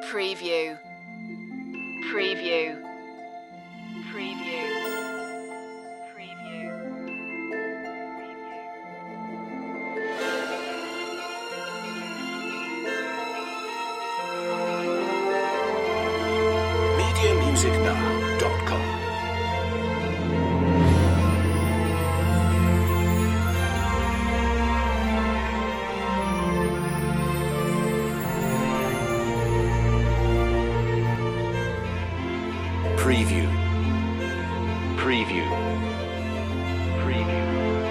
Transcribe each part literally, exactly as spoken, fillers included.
Preview. Preview. Preview. Preview. media music now dot com. Preview. Preview. Preview.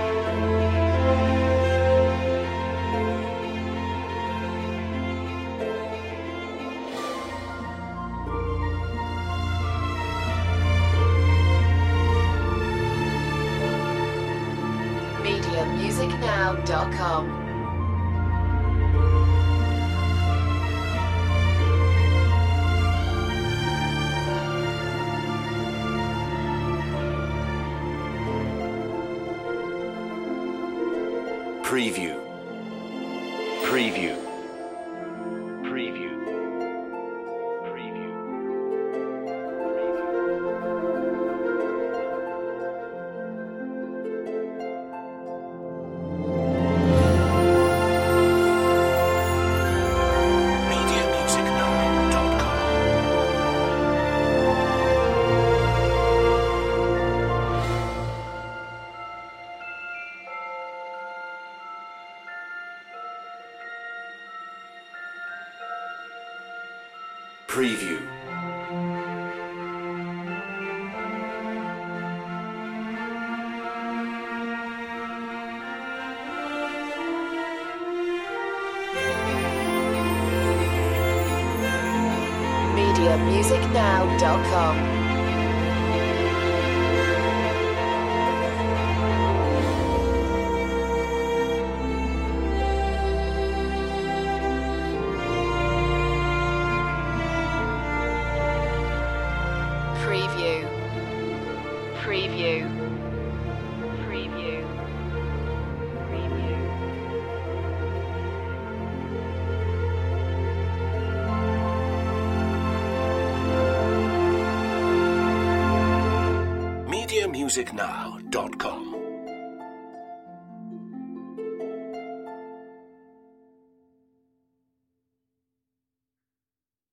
media music now dot com. Preview. Preview. Preview. Preview. media music now dot com. Preview. media music now dot com. Preview. Preview. Preview. Preview. media music now dot com.